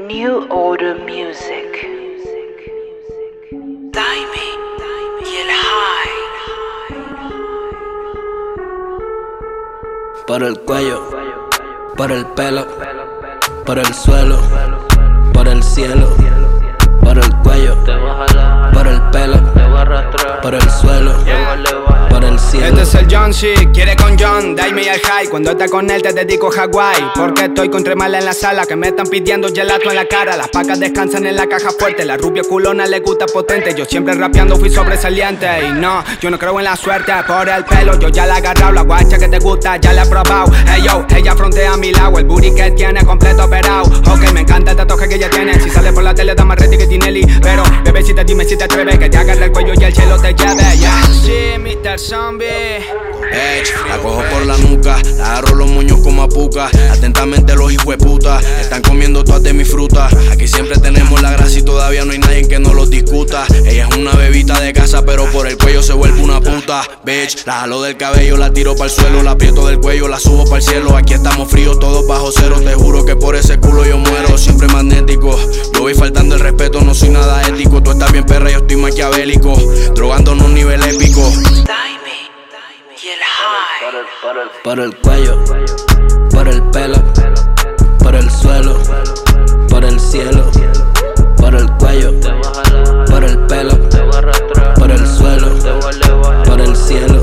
New Order Music. Daimi y el High. Por el cuello, por el pelo, por el suelo, por el cielo, por el cuello, por el pelo, por el suelo, por el cielo. Este es el John C, quiere con John, Daimi y el High. Cuando está con él te dedico Hawái, porque estoy con tremala en la sala, que me están pidiendo gelato en la cara. Las pacas descansan en la caja fuerte, la rubia culona le gusta potente. Yo siempre rapeando fui sobresaliente. Y no, yo no creo en la suerte, por el pelo yo ya la he agarrado. La guacha que te gusta ya la he probado. Hey yo, ella frontea a mi lado, el booty que tiene completo operado. Ok, me encanta el tatuaje que ella tiene. Si sale por la tele da más ready que Tinelli. Pero, bebecita, dime si te atreves, que te agarre el cuello y el cielo te lleve. Yeah, sí, Mr. Zombie. La cojo por la nuca, la agarro los moños como a puca. Atentamente los hijueputas, están comiendo todas de mi fruta. Aquí siempre tenemos la grasa y todavía no hay nadie que no los discuta. Ella es una bebita de casa, pero por el cuello se vuelve una puta. Bitch, la jalo del cabello, la tiro pa'l suelo, la aprieto del cuello, la subo pa'l cielo. Aquí estamos fríos, todos bajo cero. Te juro que por ese culo yo muero, siempre magnético. Yo voy faltando el respeto, no soy nada ético. Tú estás bien perra, yo estoy maquiavélico, drogándonos a un nivel épico. Daimi y el High. Por el cuello, por el pelo, por el suelo, por el cielo, por el cuello, por el pelo, por el suelo, por el cielo.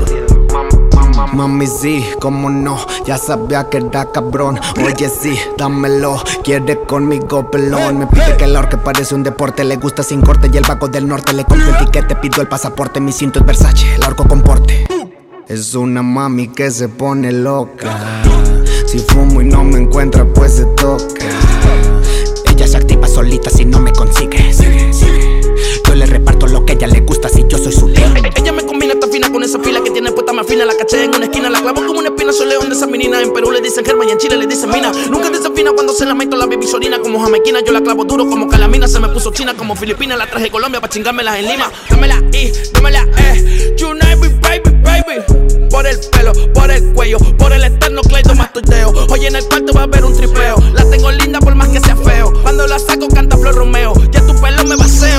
Mami sí, cómo no, ya sabía que era cabrón. Oye sí, dámelo, quiere conmigo pelón. Me pide que el orque parece un deporte, le gusta sin corte y el vago del norte. Le compro el tiquete, pido el pasaporte, mi cinto es Versace, el orco con porte. Es una mami que se pone loca, si fumo y no me encuentra pues se toca. Ella se activa solita si no me consigue. Yo le reparto lo que a ella le gusta si yo soy su león. Ella me combina esta fina con esa fila que tiene puesta más fina. La caché en una esquina, la clavo como una espina. Soy león de esa menina. En Perú le dicen germa y en Chile le dicen mina. Nunca desafina cuando se la meto la baby sorina. Como jamaiquina yo la clavo duro como calamina. Se me puso china como filipina. La traje Colombia pa' chingármelas en Lima. Dámela dámela United baby. Por el pelo, por el cuello, por el eterno Clayton masturdeo. Hoy en el cuarto va a haber un tripeo. La tengo linda por más que sea feo. Cuando la saco canta Flor Romeo. Ya tu pelo me vaceo.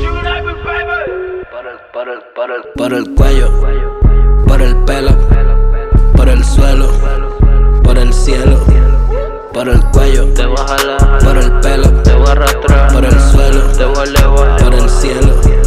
Por el cuello, por el pelo, por el suelo, por el cielo, por el cuello, por el pelo, por el suelo, por el cielo.